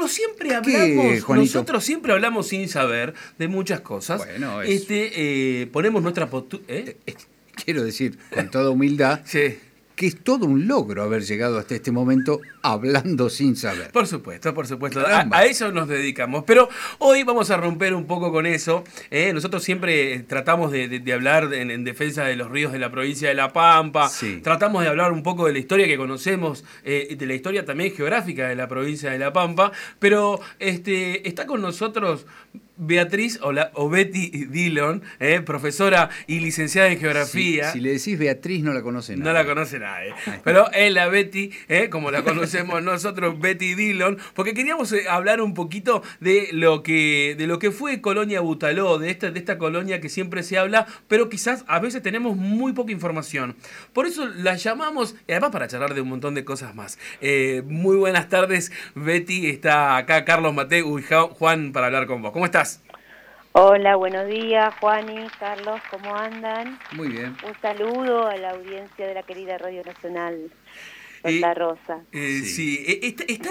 como siempre ¿Qué, hablamos, Juanito? nosotros siempre hablamos sin saber de muchas cosas. Bueno, ponemos nuestra postura. Quiero decir, con toda humildad, Sí. que es todo un logro haber llegado hasta este momento hablando sin saber. Por supuesto, por supuesto. Caramba. A eso nos dedicamos. Pero hoy vamos a romper un poco con eso. Nosotros siempre tratamos de hablar en defensa de los ríos de la provincia de La Pampa. Sí. Tratamos de hablar un poco de la historia que conocemos, de la historia también geográfica de la provincia de La Pampa. Pero está con nosotros Beatriz o Betty Dillon, profesora y licenciada en geografía. Si le decís Beatriz, no la conoce nadie. No la conoce nadie. Pero es la Betty, como la conocemos nosotros, Betty Dillon, porque queríamos hablar un poquito de lo que fue Colonia Butaló, de esta colonia que siempre se habla, pero quizás a veces tenemos muy poca información. Por eso la llamamos, y además para charlar de un montón de cosas más. Muy buenas tardes, Betty. Está acá Carlos Mateu y Juan para hablar con vos. ¿Cómo estás? Hola, buenos días, Juan y Carlos, ¿cómo andan? Muy bien. Un saludo a la audiencia de la querida Radio Nacional Santa Rosa. Sí, está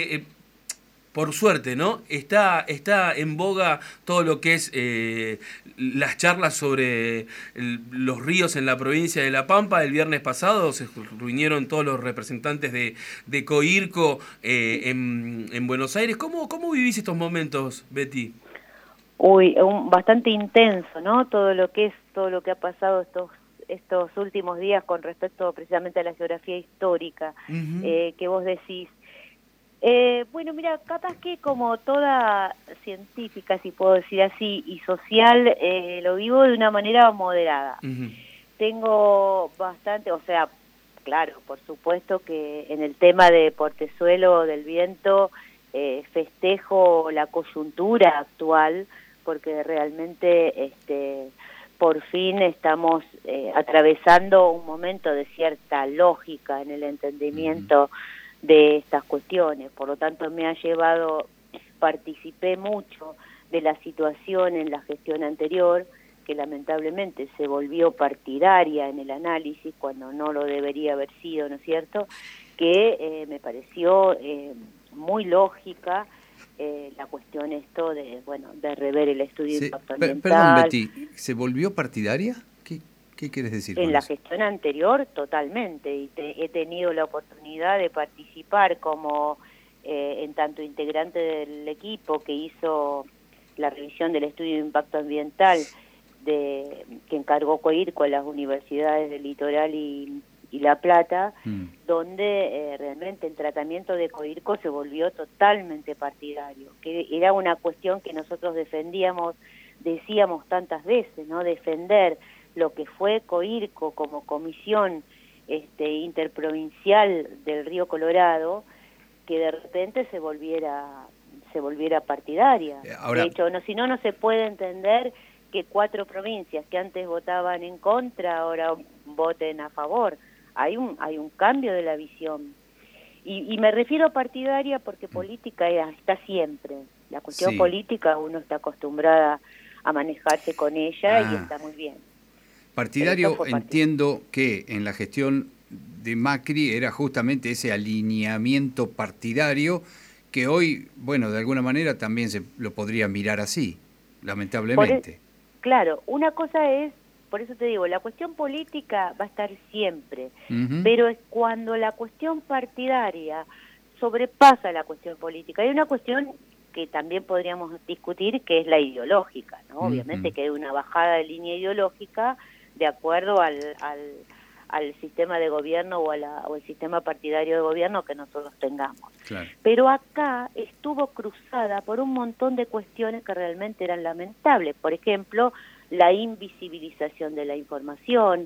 por suerte, ¿no? Está en boga todo lo que es las charlas sobre los ríos en la provincia de La Pampa. El viernes pasado se reunieron todos los representantes de COIRCO en Buenos Aires. ¿Cómo vivís estos momentos, Betty? Bastante intenso, ¿no? Todo lo que ha pasado estos últimos días con respecto precisamente a la geografía histórica que vos decís. Bueno, mira, capaz que como toda científica, si puedo decir así, y social, lo vivo de una manera moderada. Tengo bastante, o sea, claro, por supuesto que en el tema de Portezuelo del Viento festejo la coyuntura actual, porque realmente por fin estamos atravesando un momento de cierta lógica en el entendimiento de estas cuestiones. Por lo tanto, participé mucho de la situación en la gestión anterior, que lamentablemente se volvió partidaria en el análisis cuando no lo debería haber sido, ¿no es cierto?, que me pareció muy lógica la cuestión de rever el estudio de impacto ambiental. Perdón, Betty, ¿se volvió partidaria? ¿Qué quieres decir con En la eso? gestión anterior, totalmente, y he tenido la oportunidad de participar como en tanto integrante del equipo que hizo la revisión del estudio de impacto ambiental que encargó COIRCO a las universidades del Litoral y La Plata, donde realmente el tratamiento de COIRCO se volvió totalmente partidario, que era una cuestión que nosotros decíamos tantas veces, ¿no? Defender lo que fue COIRCO como comisión interprovincial del Río Colorado, que de repente se volviera partidaria. Ahora, de hecho, si no se puede entender que 4 provincias que antes votaban en contra ahora voten a favor. Hay un cambio de la visión. Y me refiero a partidaria porque política está siempre. La cuestión política uno está acostumbrada a manejarse con ella y está muy bien. Partidario, entiendo que en la gestión de Macri era justamente ese alineamiento partidario que hoy, bueno, de alguna manera también se lo podría mirar así, lamentablemente. Claro, una cosa es, por eso te digo, la cuestión política va a estar siempre, pero es cuando la cuestión partidaria sobrepasa la cuestión política. Hay una cuestión que también podríamos discutir, que es la ideológica, ¿no? Obviamente que hay una bajada de línea ideológica de acuerdo al sistema de gobierno o el sistema partidario de gobierno que nosotros tengamos. Claro. Pero acá estuvo cruzada por un montón de cuestiones que realmente eran lamentables. Por ejemplo, la invisibilización de la información,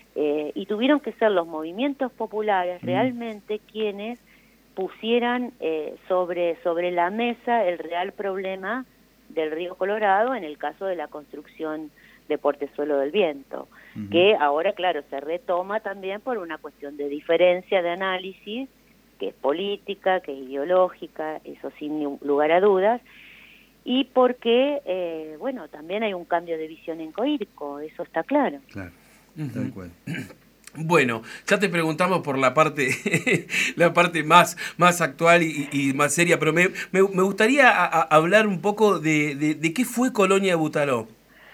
y tuvieron que ser los movimientos populares realmente quienes pusieran sobre la mesa el real problema del Río Colorado en el caso de la construcción de Portezuelo del Viento, que ahora, claro, se retoma también por una cuestión de diferencia de análisis, que es política, que es ideológica, eso sin lugar a dudas, y porque, también hay un cambio de visión en COIRCO, eso está claro. Claro, tal cual. Bueno, ya te preguntamos por la parte la parte más actual y más seria, pero me gustaría hablar un poco de qué fue Colonia Butaró.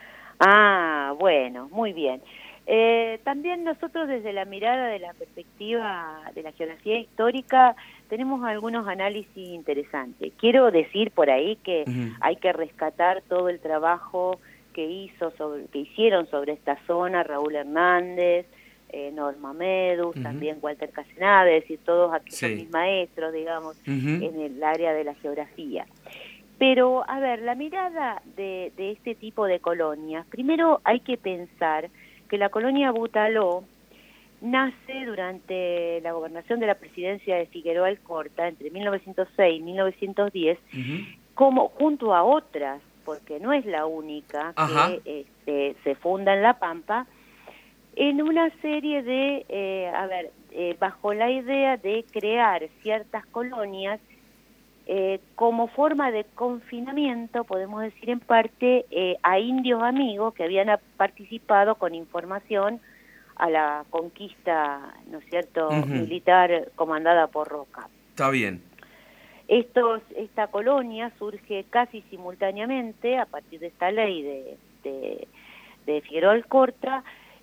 Ah, bueno, muy bien. También nosotros desde la mirada de la perspectiva de la geografía histórica tenemos algunos análisis interesantes. Quiero decir por ahí que Ujú. hay que rescatar todo el trabajo que hicieron sobre esta zona Raúl Hernández, Norma Medus, Ujú. también Walter Casenave, es decir, todos aquellos Sí. mis maestros, digamos, Ujú. en el área de la geografía. Pero, a ver, la mirada de este tipo de colonias, primero hay que pensar que la colonia Butaló nace durante la gobernación de la presidencia de Figueroa Alcorta entre 1906 y 1910, Ujú. como junto a otras, porque no es la única Ajá. que se funda en La Pampa, en una serie de, bajo la idea de crear ciertas colonias como forma de confinamiento, podemos decir en parte, a indios amigos que habían participado con información a la conquista, ¿no es cierto?, Ujú. militar comandada por Roca. Está bien. Esta colonia surge casi simultáneamente a partir de esta ley de Figueroa Alcorta,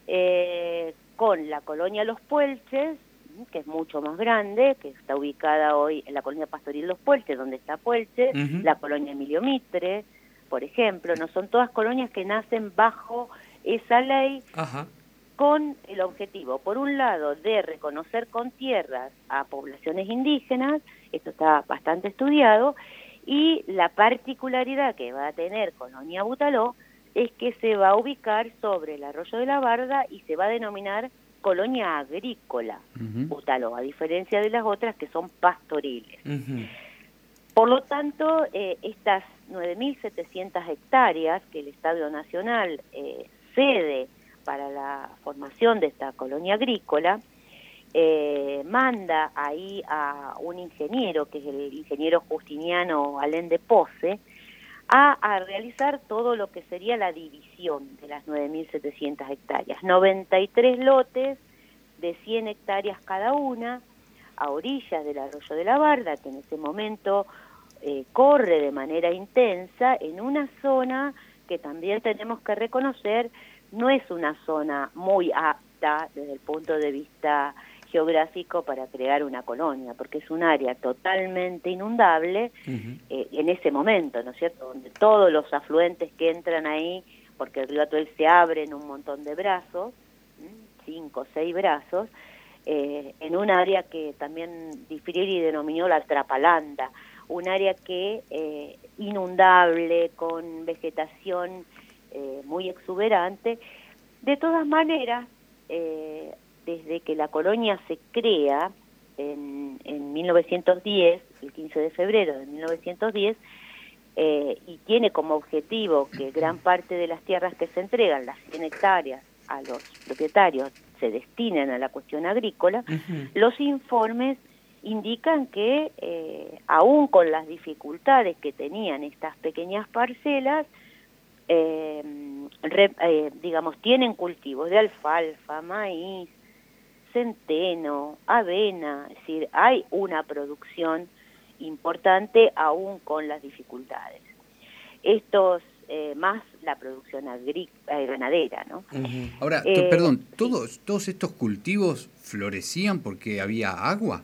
con la colonia Los Puelches, que es mucho más grande, que está ubicada hoy en la colonia Pastoril Los Puelches, donde está Puelche, Ujú. la colonia Emilio Mitre, por ejemplo, no son todas colonias que nacen bajo esa ley Ajá. con el objetivo, por un lado, de reconocer con tierras a poblaciones indígenas, esto está bastante estudiado, y la particularidad que va a tener Colonia Butaló es que se va a ubicar sobre el arroyo de la Barda y se va a denominar colonia agrícola Ujú. Butaló, a diferencia de las otras que son pastoriles. Ujú. Por lo tanto, estas 9.700 hectáreas que el Estadio Nacional cede para la formación de esta colonia agrícola, manda ahí a un ingeniero, que es el ingeniero Justiniano Alén de Poce, a realizar todo lo que sería la división de las 9.700 hectáreas. 93 lotes de 100 hectáreas cada una, a orillas del arroyo de la Barda, que en ese momento corre de manera intensa en una zona que también tenemos que reconocer no es una zona muy apta desde el punto de vista geográfico para crear una colonia, porque es un área totalmente inundable Ujú. en ese momento, ¿no es cierto?, donde todos los afluentes que entran ahí, porque el río Atuel se abre en un montón de brazos, 5 o 6 brazos, en un área que también Difrieri denominó la Trapalanda, un área que inundable, con vegetación muy exuberante. De todas maneras, desde que la colonia se crea en 1910, el 15 de febrero de 1910, y tiene como objetivo que gran parte de las tierras que se entregan, las 100 hectáreas, a los propietarios se destinen a la cuestión agrícola, Ujú. los informes indican que aún con las dificultades que tenían estas pequeñas parcelas, digamos, tienen cultivos de alfalfa, maíz, centeno, avena, es decir, hay una producción importante aún con las dificultades. Estos, más la producción ganadera, ¿no? Ujú. Ahora, perdón, Sí. ¿todos estos cultivos florecían porque había agua?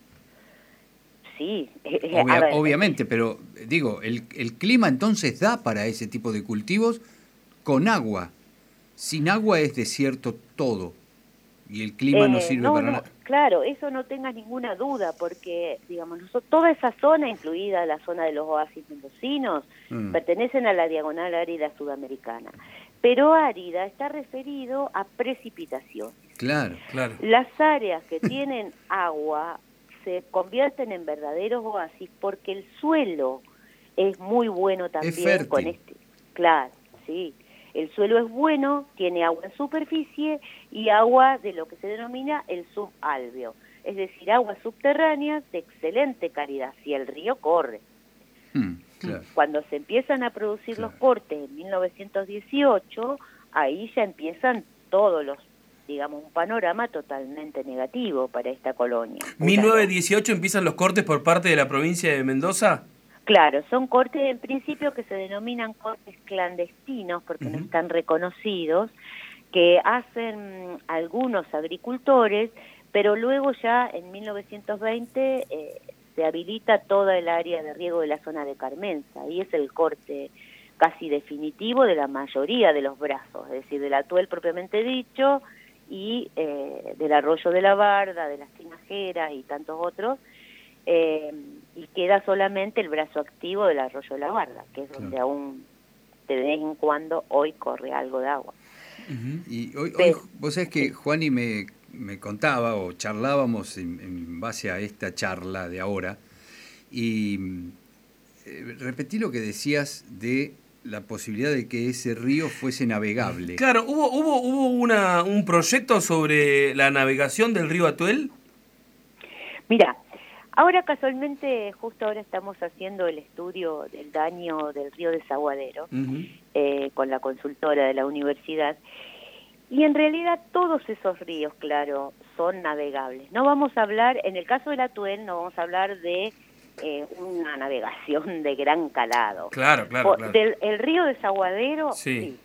Sí, a ver, Obviamente, pero digo, el clima entonces da para ese tipo de cultivos con agua. Sin agua es desierto todo y el clima no sirve no, para no, nada. claro, eso no tengas ninguna duda, porque, digamos, toda esa zona, incluida la zona de los oasis mendocinos, Mm, pertenecen a la diagonal árida sudamericana. Pero árida está referido a precipitaciones. claro, Claro. Las áreas que tienen agua se convierten en verdaderos oasis porque el suelo es muy bueno es también con fértil. este. Claro, sí. El suelo es bueno, tiene agua en superficie y agua de lo que se denomina el subalveo, es decir, aguas subterráneas de excelente calidad, si el río corre. Claro, Cuando se empiezan a producir los claro. cortes en 1918, ahí ya empiezan todos los digamos, un panorama totalmente negativo para esta colonia. 1918 empiezan los cortes por parte de la provincia de Mendoza. Claro, son cortes en principio que se denominan cortes clandestinos porque no están reconocidos, que hacen algunos agricultores, pero luego ya en 1920 se habilita toda el área de riego de la zona de Carmenza, y es el corte casi definitivo de la mayoría de los brazos, es decir, del Atuel propiamente dicho, y del arroyo de la Barda, de las Tinajeras y tantos otros, y queda solamente el brazo activo del arroyo de la Barda, que es donde aún de vez en cuando hoy corre algo de agua. Y hoy vos sabés que Juani me contaba o charlábamos en base a esta charla de ahora, y repetí lo que decías de la posibilidad de que ese río fuese navegable. Claro, ¿hubo un proyecto sobre la navegación del río Atuel? Mira, ahora casualmente, justo ahora estamos haciendo el estudio del daño del río Desaguadero, con la consultora de la universidad, y en realidad todos esos ríos, claro, son navegables. No vamos a hablar, en el caso del Atuel, no vamos a hablar de una navegación de gran calado. Claro. El río Desaguadero, sí.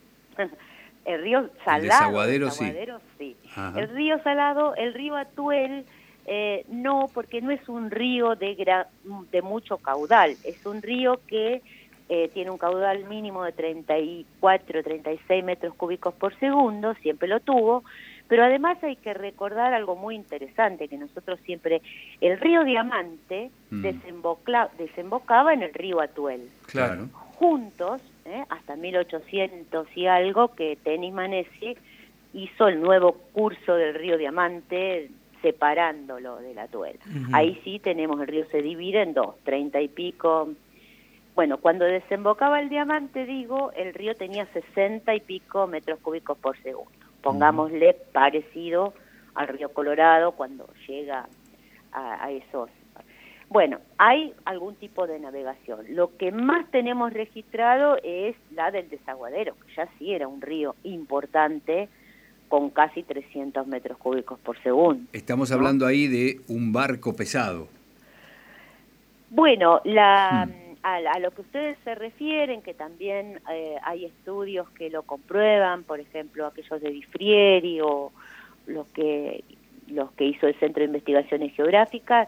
El río Salado, Desaguadero, sí. El río Salado, el río Atuel, no, porque no es un río de mucho caudal, es un río que tiene un caudal mínimo de 34, 36 metros cúbicos por segundo, siempre lo tuvo, pero además hay que recordar algo muy interesante, que nosotros siempre, el río Diamante desembocaba en el río Atuel. Claro. Juntos, hasta 1800 y algo, que Tenis Manesi hizo el nuevo curso del río Diamante, separándolo del Atuel. Ahí sí tenemos, el río se divide en dos, 30 y pico. Bueno, cuando desembocaba el Diamante, digo, el río tenía 60 y pico metros cúbicos por segundo. Pongámosle parecido al río Colorado cuando llega a esos. Bueno, hay algún tipo de navegación. Lo que más tenemos registrado es la del Desaguadero, que ya sí era un río importante, con casi 300 metros cúbicos por segundo. Estamos hablando ahí de un barco pesado. Bueno, a lo que ustedes se refieren, que también hay estudios que lo comprueban, por ejemplo, aquellos de Di Frieri o los que hizo el Centro de Investigaciones Geográficas,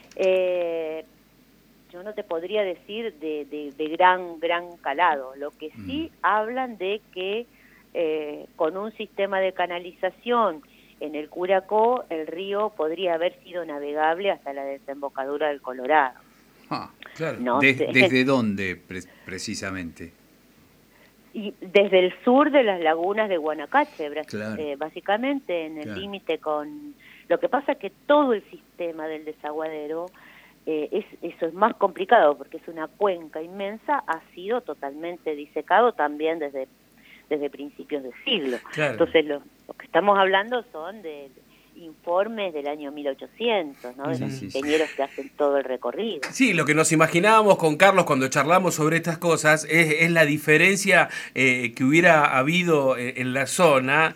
yo no te podría decir de gran calado. Lo que sí hablan de que con un sistema de canalización en el Curacó, el río podría haber sido navegable hasta la desembocadura del Colorado. Claro. No ¿Desde dónde precisamente? Y desde el sur de las lagunas de Guanacache, claro. Básicamente en el límite con... Lo que pasa es que todo el sistema del Desaguadero, eso es más complicado porque es una cuenca inmensa, ha sido totalmente disecado también desde principios de siglo. Claro. Entonces lo que estamos hablando son de informes del año 1800, ¿no? De los ingenieros que hacen todo el recorrido. Sí, lo que nos imaginábamos con Carlos cuando charlamos sobre estas cosas es la diferencia que hubiera habido en la zona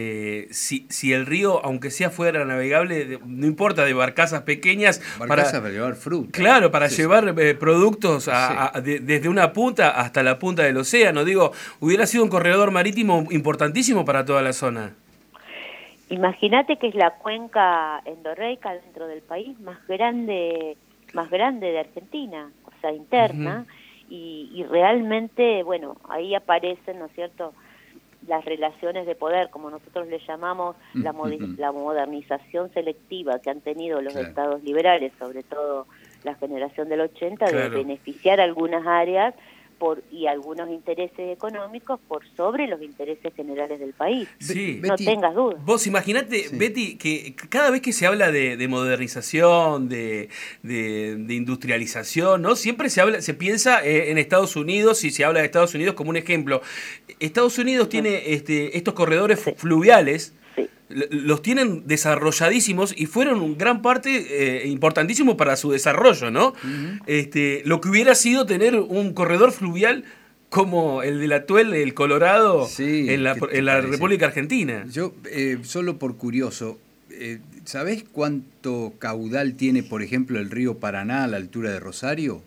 si el río, aunque sea fuera navegable, no importa, de barcazas pequeñas. Barcazas para llevar fruta. Claro, para llevar productos desde una punta hasta la punta del océano. Digo, hubiera sido un corredor marítimo importantísimo para toda la zona. Imagínate que es la cuenca endorreica dentro del país más grande de Argentina, o sea, interna, y realmente, bueno, ahí aparecen, ¿no es cierto?, las relaciones de poder, como nosotros le llamamos la modernización selectiva que han tenido los estados liberales, sobre todo la generación del 80, de beneficiar algunas áreas y algunos intereses económicos por sobre los intereses generales del país. Sí. No Betty, tengas dudas. Vos imaginate, Betty, que cada vez que se habla de modernización, de industrialización, ¿no? Siempre se piensa en Estados Unidos, y se habla de Estados Unidos como un ejemplo. Estados Unidos tiene estos corredores fluviales. Los tienen desarrolladísimos y fueron en gran parte importantísimos para su desarrollo, ¿no? Lo que hubiera sido tener un corredor fluvial como el del Atuel, el Colorado, Sí, en la ¿qué te parece? República Argentina. Yo, solo por curioso, ¿sabés cuánto caudal tiene, por ejemplo, el río Paraná a la altura de Rosario?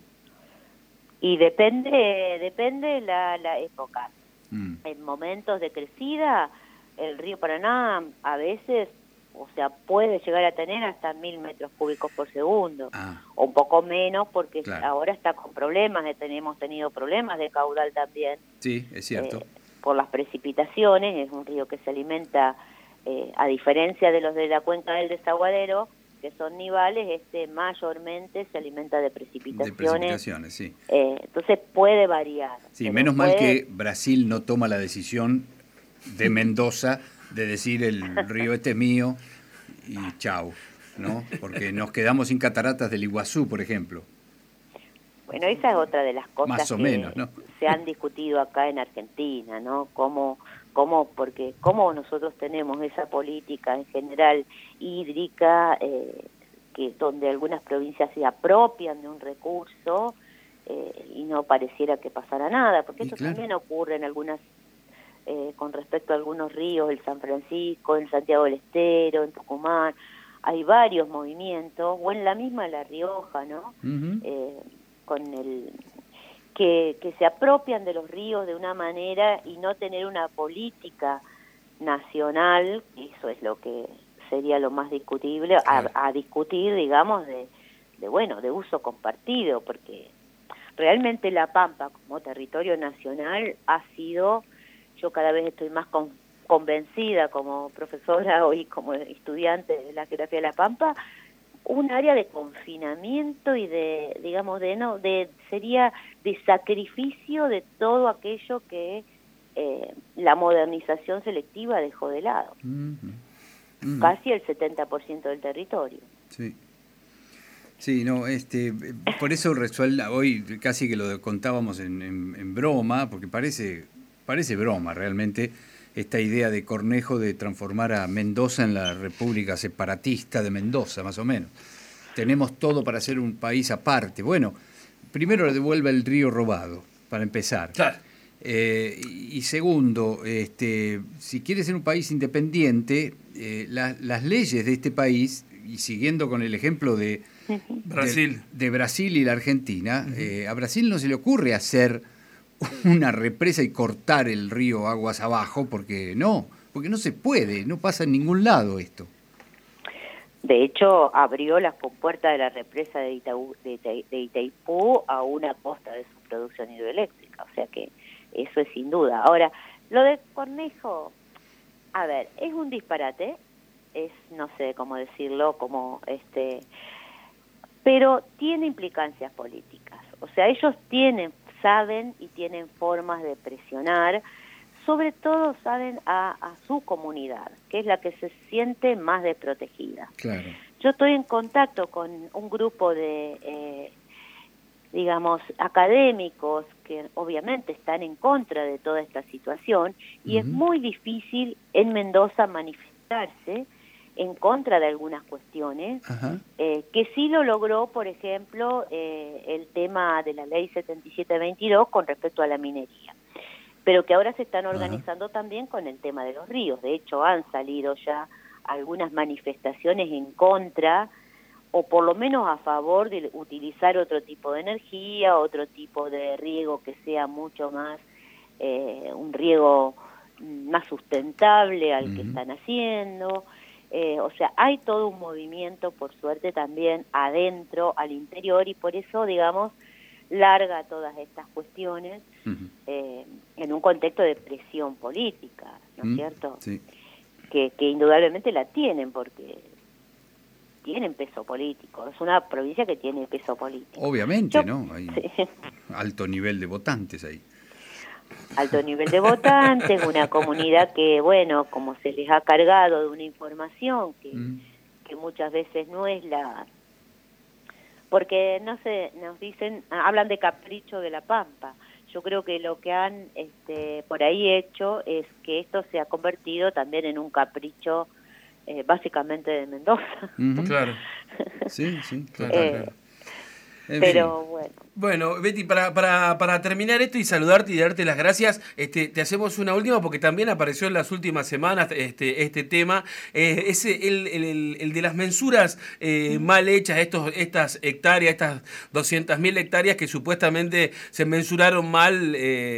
Y depende la época. En momentos de crecida, el río Paraná a veces, o sea, puede llegar a tener hasta 1000 metros cúbicos por segundo, o un poco menos, porque claro, ahora está con problemas, hemos tenido problemas de caudal también. Sí, es cierto. Por las precipitaciones, es un río que se alimenta, a diferencia de los de la cuenca del Desaguadero, que son nivales, mayormente se alimenta de precipitaciones. De precipitaciones, sí. Entonces puede variar. Sí, menos mal que Brasil no toma la decisión de Mendoza de decir el río este es mío y chau, ¿no? Porque nos quedamos sin cataratas del Iguazú, por ejemplo. Bueno, esa es otra de las cosas Más o que menos, ¿no? se han discutido acá en Argentina, ¿no? Porque cómo nosotros tenemos esa política en general hídrica, que donde algunas provincias se apropian de un recurso y no pareciera que pasara nada, porque eso también ocurre en algunas, con respecto a algunos ríos, el San Francisco, en Santiago del Estero, en Tucumán, hay varios movimientos, o en la misma La Rioja, ¿no? Con que se apropian de los ríos de una manera y no tener una política nacional, eso es lo que sería lo más discutible, a discutir, digamos, de uso compartido, porque realmente La Pampa como territorio nacional ha sido, yo cada vez estoy más convencida como profesora y como estudiante de la geografía de La Pampa, un área de confinamiento y sería de sacrificio de todo aquello que la modernización selectiva dejó de lado. Casi el 70% del territorio. Sí. Sí, no, por eso resuelve, hoy casi que lo contábamos en broma, porque parece broma realmente, esta idea de Cornejo de transformar a Mendoza en la República Separatista de Mendoza, más o menos. Tenemos todo para ser un país aparte. Bueno, primero le devuelve el río robado, para empezar. Claro. Y segundo, si quiere ser un país independiente, las leyes de este país, y siguiendo con el ejemplo de Brasil. De Brasil y la Argentina, a Brasil no se le ocurre hacer una represa y cortar el río aguas abajo, porque no se puede, no pasa en ningún lado esto. De hecho, abrió las compuertas de la represa de Itaipú a una costa de su producción hidroeléctrica, o sea que eso es sin duda. Ahora, lo de Cornejo, a ver, es un disparate, no sé cómo decirlo, pero tiene implicancias políticas. O sea, ellos saben y tienen formas de presionar, sobre todo saben a su comunidad, que es la que se siente más desprotegida. Claro. Yo estoy en contacto con un grupo de, académicos que obviamente están en contra de toda esta situación y es muy difícil en Mendoza manifestarse en contra de algunas cuestiones, que sí lo logró, por ejemplo, el tema de la ley 7722 con respecto a la minería, pero que ahora se están organizando también con el tema de los ríos. De hecho, han salido ya algunas manifestaciones en contra, o por lo menos a favor de utilizar otro tipo de energía, otro tipo de riego que sea mucho más, un riego más sustentable al que están haciendo. O sea, hay todo un movimiento, por suerte, también adentro, al interior, y por eso, larga todas estas cuestiones en un contexto de presión política, ¿no es cierto? Sí. Que indudablemente la tienen, porque tienen peso político. Es una provincia que tiene peso político. Obviamente, ¿no? Hay alto nivel de votantes ahí. Alto nivel de votantes, una comunidad que, como se les ha cargado de una información que muchas veces no es la... Porque, no sé, nos dicen, hablan de capricho de La Pampa. Yo creo que lo que han por ahí hecho es que esto se ha convertido también en un capricho básicamente de Mendoza. Claro. Sí, claro. Pero bueno. Bueno, Betty, para terminar esto y saludarte y darte las gracias, te hacemos una última porque también apareció en las últimas semanas este tema, es el de las mensuras mal hechas, estas hectáreas, estas 200.000 hectáreas que supuestamente se mensuraron mal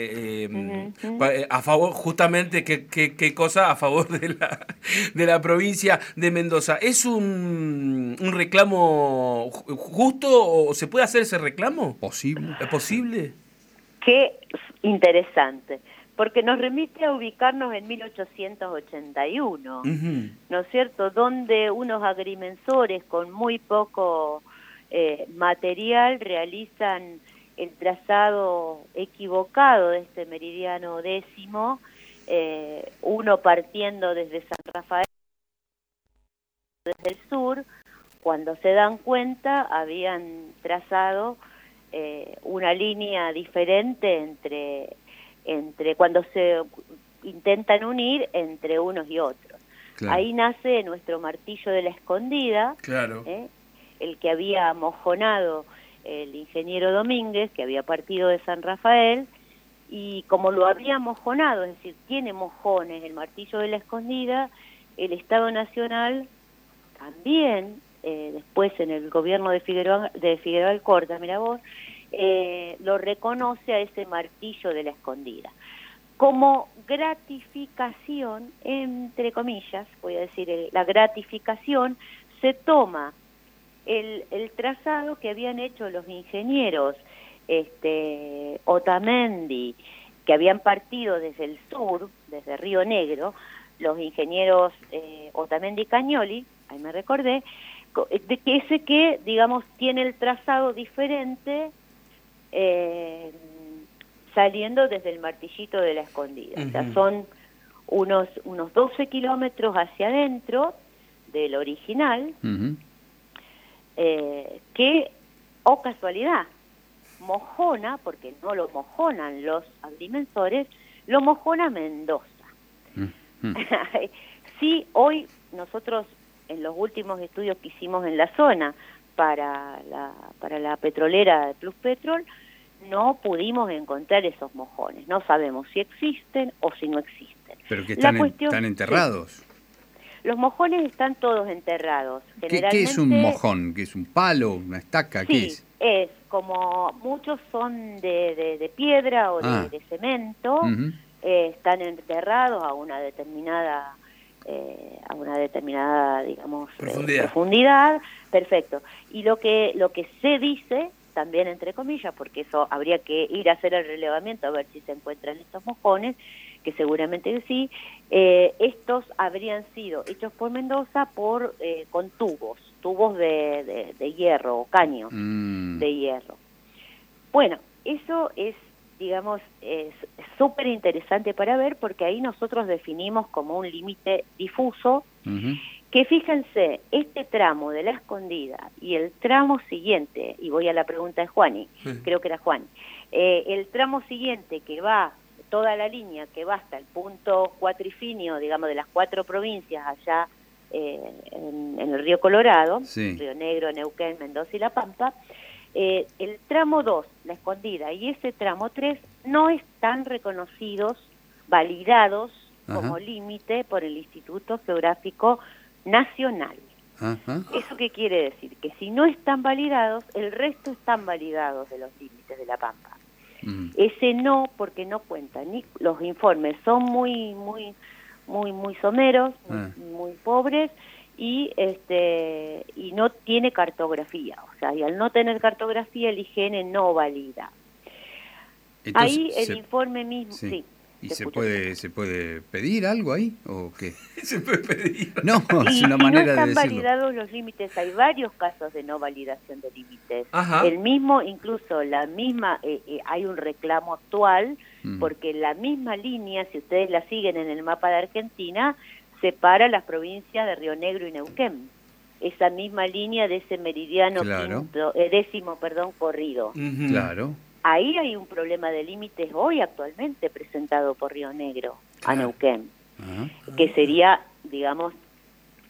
a favor, justamente, ¿qué cosa? A favor de la provincia de Mendoza. ¿Es un reclamo justo o se puede hacer ese reclamo? ¿Posible? ¿Es posible? Qué interesante, porque nos remite a ubicarnos en 1881, ¿no es cierto?, donde unos agrimensores con muy poco material realizan el trazado equivocado de este meridiano 10º, uno partiendo desde San Rafael, desde el sur. Cuando se dan cuenta habían trazado una línea diferente entre cuando se intentan unir entre unos y otros. Claro. Ahí nace nuestro martillo de la escondida, claro. El que había mojonado el ingeniero Domínguez, que había partido de San Rafael, y como lo había mojonado, es decir, tiene mojones el martillo de la escondida, el Estado Nacional también, después en el gobierno de Figueroa Alcorta, mira vos, lo reconoce a ese martillo de la escondida. Como gratificación, entre comillas, voy a decir, la gratificación, se toma el trazado que habían hecho los ingenieros Otamendi, que habían partido desde el sur, desde Río Negro, los ingenieros Otamendi y Cagnoli, ahí me recordé, de que ese que, digamos, tiene el trazado diferente saliendo desde el martillito de la escondida. O sea, son unos 12 kilómetros hacia adentro del original, que, oh casualidad, mojona, porque no lo mojonan los agrimensores, lo mojona Mendoza. Sí, hoy nosotros, en los últimos estudios que hicimos en la zona para la petrolera de Plus Petrol, no pudimos encontrar esos mojones. No sabemos si existen o si no existen. ¿Pero que están enterrados? Sí, los mojones están todos enterrados. ¿Qué es un mojón? ¿Qué es un palo, una estaca? Sí, ¿qué es? Es como muchos son de piedra o de cemento, están enterrados a una determinada digamos profundidad, perfecto. Y lo que se dice también, entre comillas, porque eso habría que ir a hacer el relevamiento a ver si se encuentran estos mojones, que seguramente sí, estos habrían sido hechos por Mendoza con tubos de hierro o caños de hierro. Bueno, eso es, digamos, es súper interesante para ver, porque ahí nosotros definimos como un límite difuso, que fíjense, este tramo de la escondida y el tramo siguiente, y voy a la pregunta de Juani, creo que era Juan, el tramo siguiente que va, toda la línea que va hasta el punto cuatrifinio, digamos, de las 4 provincias allá en el río Colorado, Río Negro, Neuquén, Mendoza y La Pampa, el tramo 2, la escondida, y ese tramo 3 no están reconocidos, validados como límite por el Instituto Geográfico Nacional. ¿Eso qué quiere decir? Que si no están validados, el resto están validados de los límites de La Pampa. Ese no, porque no cuentan, ni los informes son muy someros, muy pobres, y no tiene cartografía, o sea, y al no tener cartografía el IGN no valida. Entonces, ahí el informe mismo, sí. ¿Y se puede pedir algo ahí o qué? Se puede pedir. No, es una manera de decirlo. No están validados los límites, hay varios casos de no validación de límites. El mismo, incluso la misma, hay un reclamo actual, porque la misma línea, si ustedes la siguen en el mapa de Argentina, separa las provincias de Río Negro y Neuquén. Esa misma línea de ese meridiano décimo corrido. Claro. Ahí hay un problema de límites hoy actualmente presentado por Río Negro a Neuquén, que sería, digamos,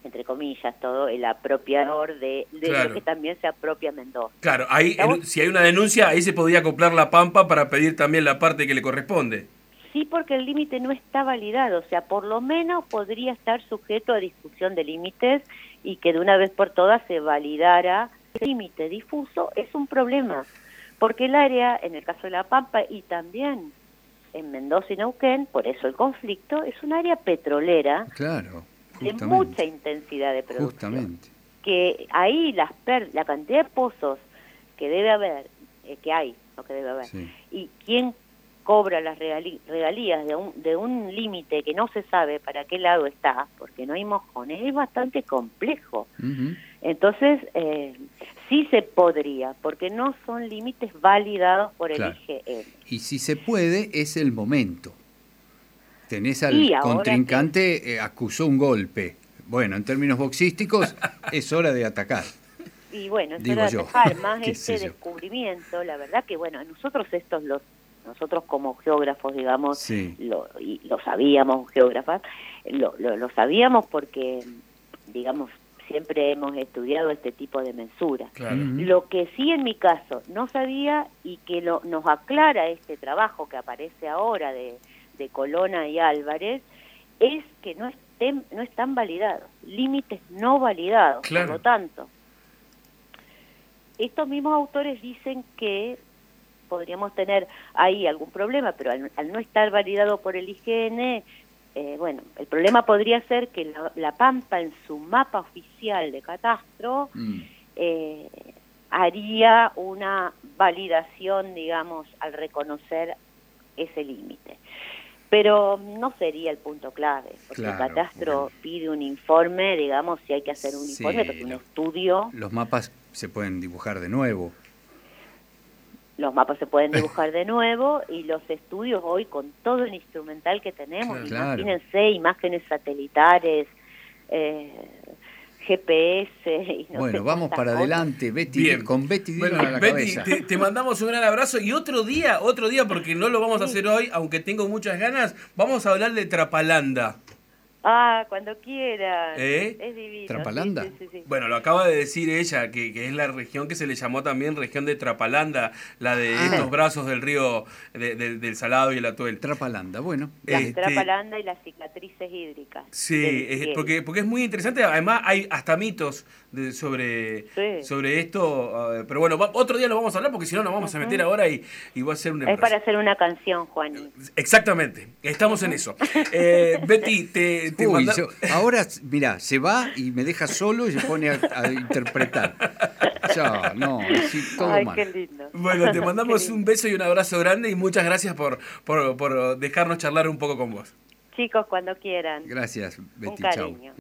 entre comillas, todo el apropiador de Claro. lo que también se apropia Mendoza. Claro, ahí, si hay una denuncia, ahí se podría acoplar la Pampa para pedir también la parte que le corresponde. Sí, porque el límite no está validado, o sea, por lo menos podría estar sujeto a discusión de límites y que de una vez por todas se validara. El límite difuso es un problema, porque el área, en el caso de La Pampa y también en Mendoza y Neuquén, por eso el conflicto, es un área petrolera. Claro, de justamente. mucha intensidad de producción. Justamente. Que ahí la cantidad de pozos que debe haber, que hay, no que debe haber, Sí. y quién cobra las regalías de un límite que no se sabe para qué lado está, porque no hay mojones, es bastante complejo. Ujú. Entonces, sí se podría, porque no son límites validados por el Claro. IGN. Y si se puede, es el momento. Tenés al Y ahora contrincante, acusó un golpe. Bueno, en términos boxísticos, es hora de atacar. Y bueno, eso Digo era yo. atacar más Qué este sé yo. descubrimiento, la verdad que bueno, nosotros nosotros como geógrafos, digamos, Sí. lo sabíamos, geógrafas, lo sabíamos porque, digamos, siempre hemos estudiado este tipo de mensuras. Claro. Ujú. Lo que sí en mi caso no sabía y que nos aclara este trabajo que aparece ahora de Colonna y Álvarez, es que no están validados, límites no validados. Claro. Por lo tanto, estos mismos autores dicen que podríamos tener ahí algún problema, pero al no estar validado por el IGN, bueno, el problema podría ser que la Pampa en su mapa oficial de catastro haría una validación, digamos, al reconocer ese límite. Pero no sería el punto clave, porque Claro, el catastro bueno. pide un informe, digamos, si hay que hacer un Sí, informe, porque un estudio. Los mapas se pueden dibujar de nuevo. Los mapas se pueden dibujar de nuevo y los estudios hoy con todo el instrumental que tenemos, Claro. imagínense imágenes satelitales, GPS. Y no Bueno, sé vamos cuántas para cosas. adelante, Betty, Bien. con Betty Dillon Bueno, a la Betty, cabeza. te mandamos un gran abrazo y otro día, porque no lo vamos a hacer hoy, aunque tengo muchas ganas, vamos a hablar de Trapalanda. Ah, cuando quieran. ¿Eh? Es divino. ¿Trapalanda? Sí. Bueno, lo acaba de decir ella, que es la región que se le llamó también región de Trapalanda, la de estos brazos del río del Salado y el Atuel. Trapalanda, bueno. La Trapalanda y las cicatrices hídricas. Sí, porque es muy interesante, además hay hasta mitos sobre esto, pero bueno, otro día lo vamos a hablar porque si no nos vamos a meter ahora y va a ser un Es para hacer una canción, Juani. Exactamente, estamos en eso. Betty, te Uy, manda- ahora, mira, se va y me deja solo y se pone a interpretar. Ya, no, así todo Ay, mal. qué lindo. Bueno, te mandamos Qué lindo. un beso y un abrazo grande y muchas gracias por dejarnos charlar un poco con vos. Chicos, cuando quieran. Gracias, Un Betty, chau. cariño.